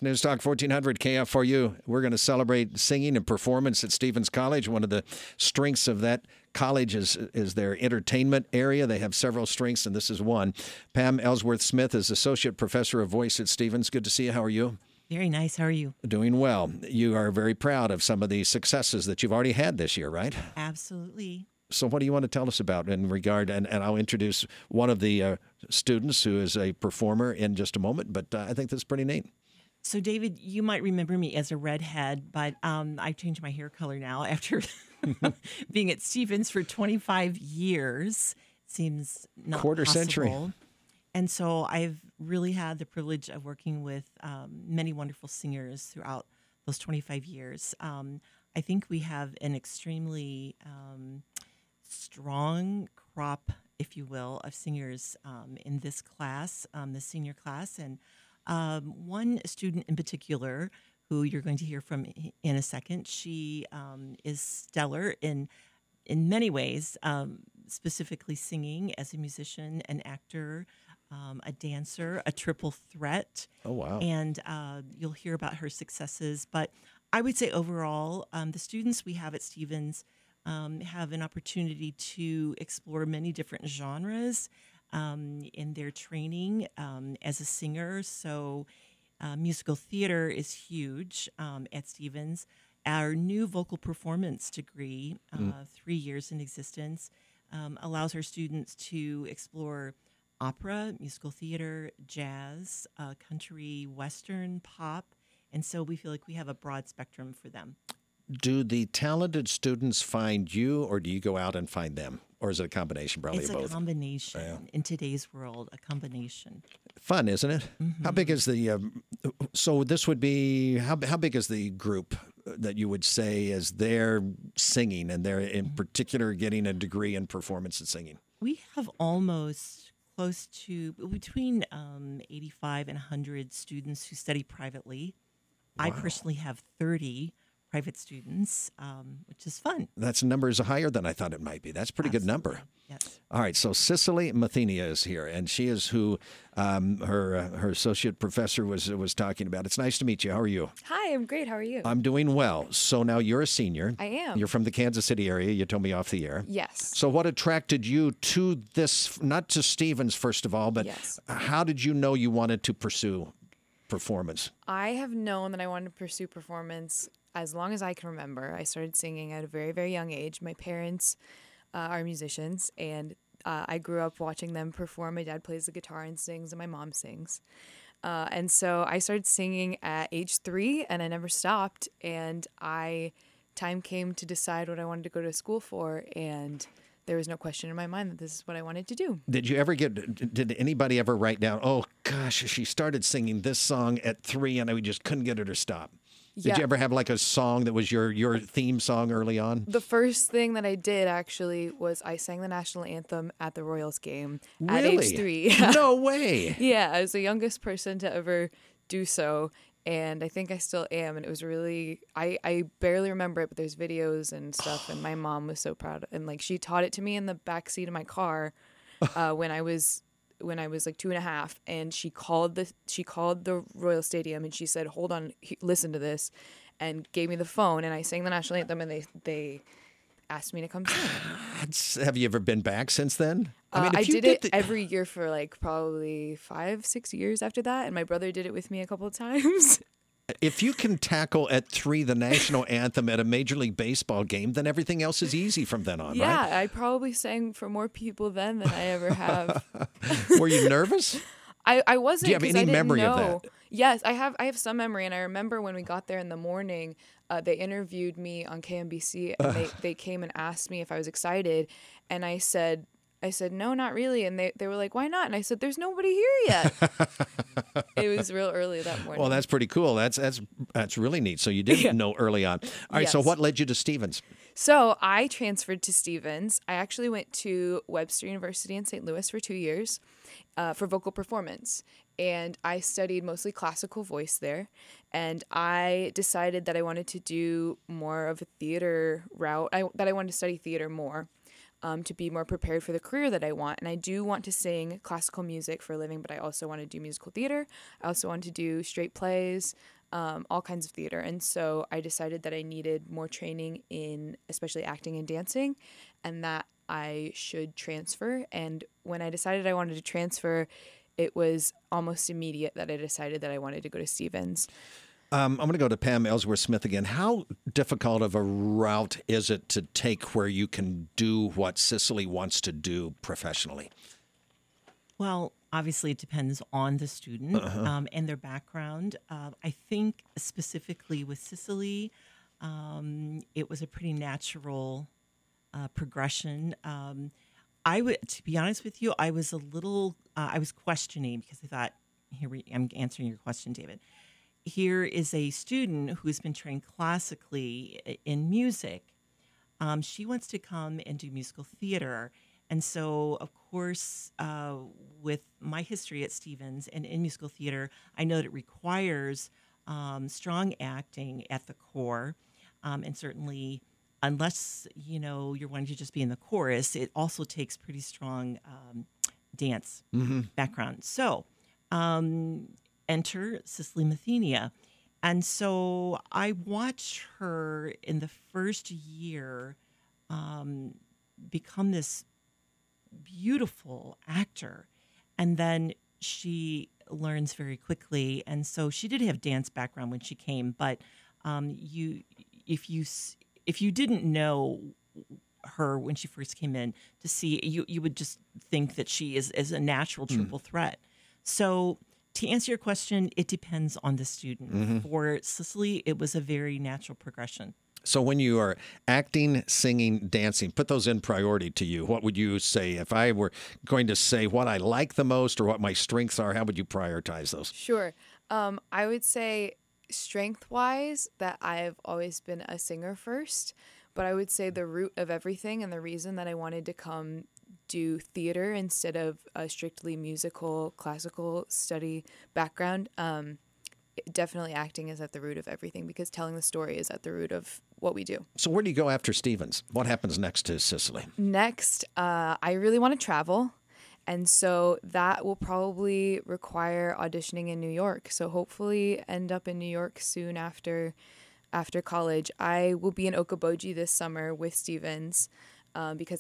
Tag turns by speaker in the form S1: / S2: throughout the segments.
S1: News Talk 1400 KF4U. We're going to celebrate singing and performance at Stevens College. One of the strengths of that college is their entertainment area. They have several strengths, and this is one. Pam Ellsworth-Smith is Associate Professor of Voice at Stevens. Good to see you. How are you?
S2: Very nice. How are you?
S1: Doing well. You are very proud of some of the successes that you've already had this year, right?
S2: Absolutely.
S1: So what do you want to tell us about in regard, and I'll introduce one of the students who is a performer in just a moment, but I think that's pretty neat.
S2: So, David, you might remember me as a redhead, but I've changed my hair color now after being at Stevens for 25 years. It seems not
S1: Quarter
S2: possible.
S1: century.
S2: And so I've really had the privilege of working with many wonderful singers throughout those 25 years. I think we have an extremely strong crop, if you will, of singers in this class, the senior class. And one student in particular, who you're going to hear from in a second, she is stellar in many ways, specifically singing as a musician, an actor, a dancer, a triple threat.
S1: Oh, wow.
S2: And you'll hear about her successes. But I would say overall, the students we have at Stevens have an opportunity to explore many different genres in their training as a singer. So musical theater is huge at Stevens. Our new vocal performance degree, 3 years in existence, allows our students to explore opera, musical theater, jazz, country, western, pop. And so we feel like we have a broad spectrum for them.
S1: Do the talented students find you, or do you go out and find them? Or is it a combination, probably
S2: It's
S1: of both?
S2: a combination.
S1: Yeah.
S2: In today's world, a combination.
S1: Fun, isn't it?
S2: Mm-hmm.
S1: How big is the, so this would be, how big is the group that you would say is there singing and they're in particular getting a degree in performance and singing?
S2: We have almost close to between 85 and 100 students who study privately.
S1: Wow.
S2: I personally have 30 private students, which is fun.
S1: That's numbers higher than I thought it might be. That's a pretty good number.
S2: Yes.
S1: All right, so Cicely Mathenia is here, and she is who her associate professor was talking about. It's nice to meet you. How are you?
S3: Hi, I'm great. How are you?
S1: I'm doing well. So now you're a senior.
S3: I am.
S1: You're from the Kansas City area. You told me off the air.
S3: Yes.
S1: So what attracted you to this, not to Stevens, first of all, but
S3: Yes.
S1: how did you know you wanted to pursue performance?
S3: I have known that I wanted to pursue performance as long as I can remember. I started singing at a very, very young age. My parents are musicians, and I grew up watching them perform. My dad plays the guitar and sings, and my mom sings. And so I started singing at age 3, and I never stopped. And time came to decide what I wanted to go to school for, and there was no question in my mind that this is what I wanted to do.
S1: Did anybody ever write down, oh gosh, she started singing this song at 3 and we just couldn't get her to stop? Did you ever have like a song that was your theme song early on?
S3: The first thing that I did actually was I sang the national anthem at the Royals game at
S1: Really?
S3: age 3.
S1: No way.
S3: Yeah, I was the youngest person to ever do so, and I think I still am. And it was really, I barely remember it, but there's videos and stuff, and my mom was so proud. And like she taught it to me in the back seat of my car when I was like 2.5, and she called the Royal Stadium and she said, "Hold on, listen to this," and gave me the phone, and I sang the national anthem, and they asked me to come sing.
S1: Have you ever been back since then?
S3: I did it every year for like probably 5-6 years after that, and my brother did it with me a couple of times.
S1: If you can tackle at 3 the national anthem at a Major League Baseball game, then everything else is easy from then on,
S3: Yeah,
S1: right?
S3: I probably sang for more people then than I ever have.
S1: Were you nervous?
S3: I wasn't.
S1: Do you have
S3: 'cause
S1: any
S3: I didn't
S1: memory of
S3: know.
S1: that?
S3: Yes, I have some memory, and I remember when we got there in the morning, they interviewed me on KMBC, and they came and asked me if I was excited, and I said no, not really, and they were like, why not? And I said, there's nobody here yet. It was real early that morning.
S1: Well, that's pretty cool. That's really neat. So you didn't know early on. All right. So
S3: Yes.
S1: what led you to Stevens?
S3: So I transferred to Stevens. I actually went to Webster University in St. Louis for 2 years for vocal performance. And I studied mostly classical voice there. And I decided that I wanted to do more of a theater route, that I wanted to study theater more. to be more prepared for the career that I want. And I do want to sing classical music for a living, but I also want to do musical theater. I also want to do straight plays, all kinds of theater. And so I decided that I needed more training in especially acting and dancing, and that I should transfer. And when I decided I wanted to transfer, it was almost immediate that I decided that I wanted to go to Stevens.
S1: I'm going to go to Pam Ellsworth-Smith again. How difficult of a route is it to take where you can do what Cicely wants to do professionally?
S2: Well, obviously, it depends on the student and their background. I think specifically with Cicely, it was a pretty natural progression. To be honest with you, I was a little, I was questioning because I thought, I'm answering your question, David. Here is a student who's been trained classically in music. She wants to come and do musical theater. And so, of course, with my history at Stevens and in musical theater, I know that it requires strong acting at the core. And certainly, unless, you're wanting to just be in the chorus, it also takes pretty strong dance background. So, enter Cicely Mathenia. And so I watched her in the first year become this beautiful actor. And then she learns very quickly. And so she did have dance background when she came, but if you didn't know her when she first came in to see, you would just think that she is a natural triple threat. So to answer your question, it depends on the student. For Cicely, it was a very natural progression.
S1: So when you are acting, singing, dancing, put those in priority to you. What would you say? If I were going to say what I like the most or what my strengths are, how would you prioritize those?
S3: Sure. I would say strength-wise that I've always been a singer first, but I would say the root of everything and the reason that I wanted to come do theater instead of a strictly musical, classical study background, definitely acting is at the root of everything because telling the story is at the root of what we do.
S1: So where do you go after Stevens? What happens next to Cicely?
S3: Next, I really want to travel. And so that will probably require auditioning in New York. So hopefully end up in New York soon after college. I will be in Okoboji this summer with Stevens. Because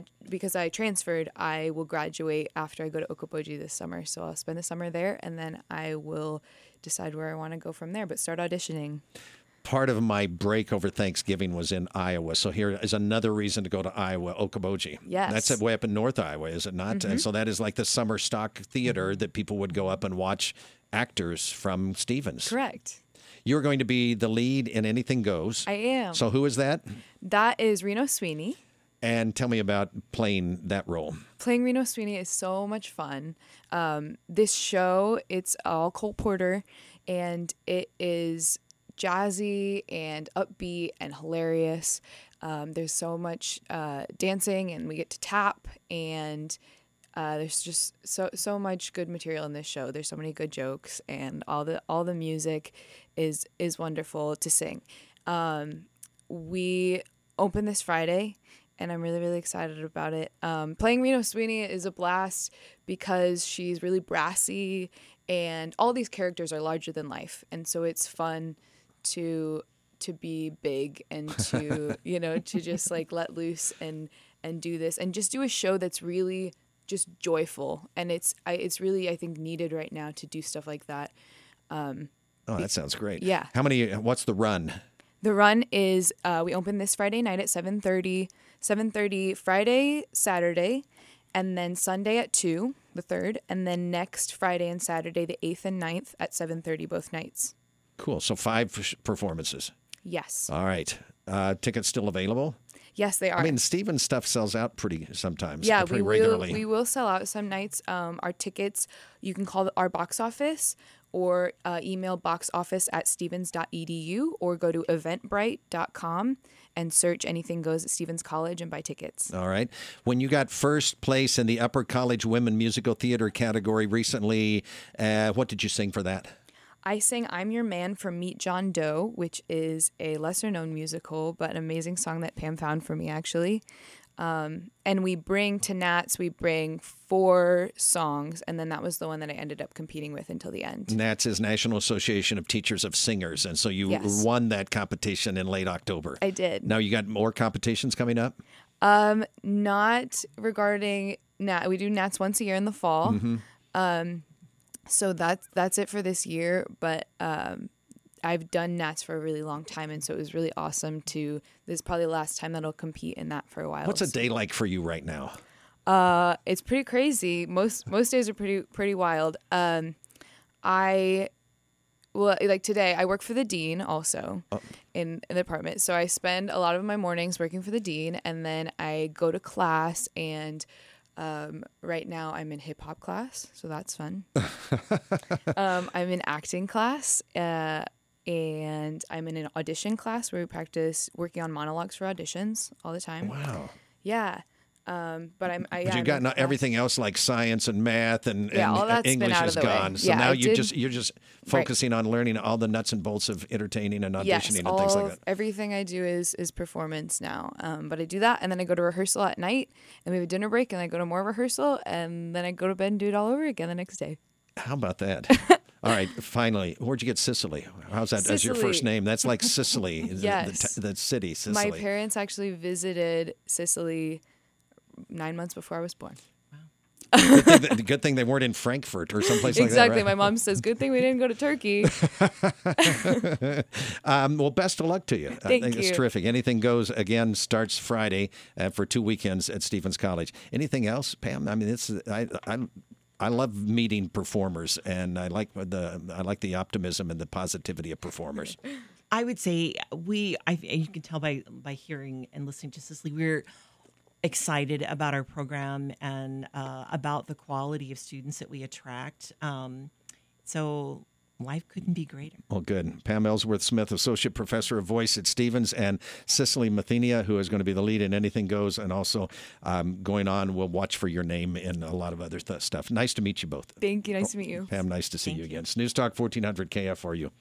S3: I transferred, I will graduate after I go to Okoboji this summer. So I'll spend the summer there, and then I will decide where I want to go from there, but start auditioning.
S1: Part of my break over Thanksgiving was in Iowa. So here is another reason to go to Iowa, Okoboji.
S3: Yes.
S1: That's way up in North Iowa, is it not? And so that is like the summer stock theater that people would go up and watch actors from Stevens.
S3: Correct.
S1: You're going to be the lead in Anything Goes.
S3: I am.
S1: So who is that?
S3: That is Reno Sweeney.
S1: And tell me about playing that role.
S3: Playing Reno Sweeney is so much fun. This show, it's all Cole Porter, and it is jazzy and upbeat and hilarious. There's so much dancing, and we get to tap, and there's just so much good material in this show. There's so many good jokes, and all the music is wonderful to sing. We open this Friday, and I'm really, really excited about it. Playing Reno Sweeney is a blast because she's really brassy, and all these characters are larger than life, and so it's fun to be big and to to just like let loose and do this and just do a show that's really just joyful, and it's really, I think, needed right now to do stuff like that.
S1: That sounds great.
S3: Yeah.
S1: What's the run?
S3: The run is we open this Friday night at 7:30 Friday, Saturday, and then Sunday at 2, the 3rd, and then next Friday and Saturday, the 8th and 9th at 7:30 both nights. Cool.
S1: So 5 performances.
S3: Yes.
S1: All right. Tickets still available?
S3: Yes, they are.
S1: I mean, Stevens stuff sells out pretty
S3: regularly.
S1: Yeah,
S3: We will sell out some nights. Our tickets, you can call our box office or email boxoffice@stevens.edu or go to eventbrite.com and search Anything Goes at Stevens College and buy tickets.
S1: All right. When you got first place in the Upper College Women Musical Theater category recently, what did you sing for that?
S3: I sang I'm Your Man from Meet John Doe, which is a lesser-known musical, but an amazing song that Pam found for me, actually. And we bring to Nats, we bring 4 songs, and then that was the one that I ended up competing with until the end.
S1: NATS is National Association of Teachers of Singers, and so you
S3: Yes.
S1: won that competition in late October.
S3: I did.
S1: Now you got more competitions coming up?
S3: Not regarding Nat. We do Nats once a year in the fall. So that's it for this year. But I've done Nats for a really long time, and so it was really awesome to. This is probably the last time that I'll compete in that for a while.
S1: What's a day like for you right now?
S3: It's pretty crazy. Most days are pretty wild. Like today, I work for the dean also in the department. So I spend a lot of my mornings working for the dean, and then I go to class. And right now, I'm in hip hop class, so that's fun. I'm in acting class, and I'm in an audition class where we practice working on monologues for auditions all the time.
S1: Wow.
S3: Yeah. But
S1: But you've got everything else like science and math and
S3: all that's been
S1: English
S3: out of
S1: is
S3: the way.
S1: gone. So
S3: Yeah,
S1: now
S3: I
S1: you're
S3: did-
S1: just focusing on learning all the nuts and bolts of entertaining and auditioning
S3: Yes,
S1: and things like that.
S3: everything I do is performance now. But I do that, and then I go to rehearsal at night, and we have a dinner break, and I go to more rehearsal, and then I go to bed and do it all over again the next day.
S1: How about that? All right, finally, where'd you get Sicily? How's that as your
S3: Sicily.
S1: first name? That's like Sicily,
S3: Yes.
S1: the city, Sicily.
S3: My parents actually visited Sicily 9 months before I was born.
S1: Good thing they weren't in Frankfurt or someplace like
S3: Exactly.
S1: that.
S3: My mom says, "Good thing we didn't go to Turkey."
S1: Well, best of luck to you. I
S3: Thank
S1: think it's
S3: you.
S1: terrific. Anything Goes again starts Friday for 2 weekends at Stephens College. Anything else, Pam? I mean, I love meeting performers, and I like the optimism and the positivity of performers.
S2: I would say you can tell by hearing and listening to Cicely, we're excited about our program and about the quality of students that we attract. So life couldn't be greater.
S1: Well, good. Pam Ellsworth Smith, Associate Professor of Voice at Stephens, and Cicely Mathenia, who is going to be the lead in Anything Goes, and also going on, we'll watch for your name in a lot of other stuff. Nice to meet you both.
S3: Thank you. Nice to meet you.
S1: Pam, nice to see you again. News Talk 1400 KFRU.